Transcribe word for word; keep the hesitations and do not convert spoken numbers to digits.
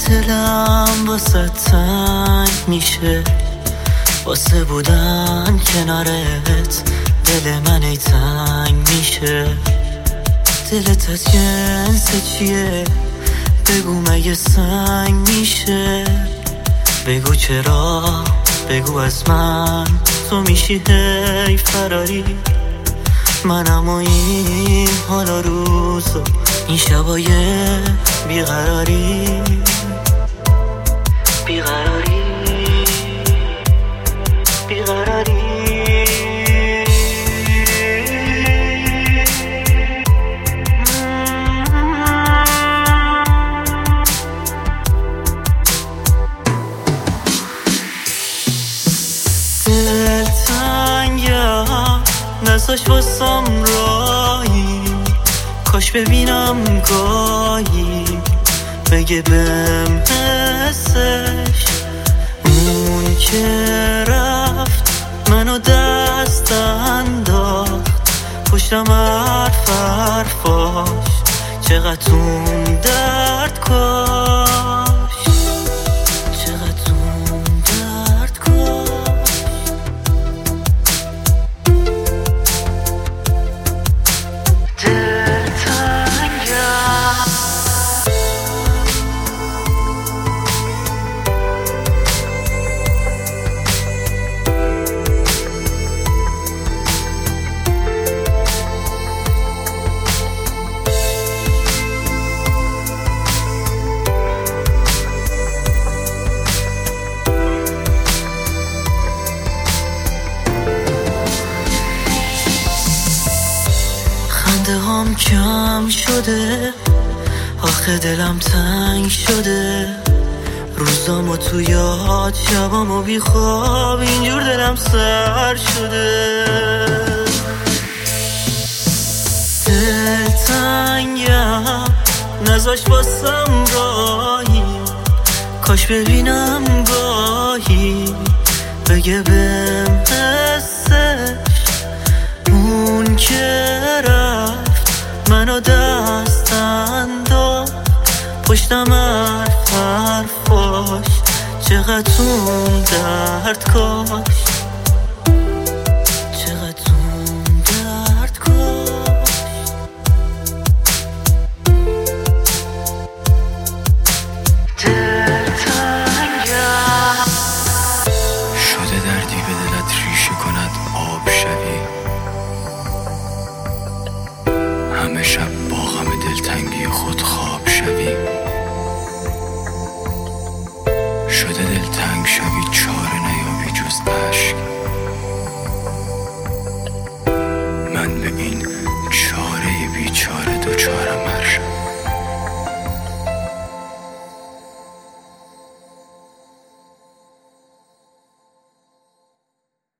دلم واسه تنگ میشه، واسه بودن کنارت دل من ای تنگ میشه. دلت از جنس چیه؟ بگو مگه سنگ میشه؟ بگو چرا؟ بگو از من تو میشی هی فراری. منم و این حالا روزا این شبای بیقراری بیقراری بیقراری. دلتنگم نزاش واسم راهی، کاش ببینم گاهی بگه بهم حسش. اون که رفت منو دست انداخت پشتم حرف حرفاش، چقدر اون درد کاش، چقدر اون درد کاش. خنده هم کم شده، آخه دلم تنگ شده. روزامو تو یاد، شبامو بی خواب، اینجور دلم سر شده. دلتنگم نزاش واسم راهی، کاش ببینم گاهی بگه بهم حسش. اون که رفت منو دست انداخت پشتم حرف حرفاش، چقدر اون درد کاش.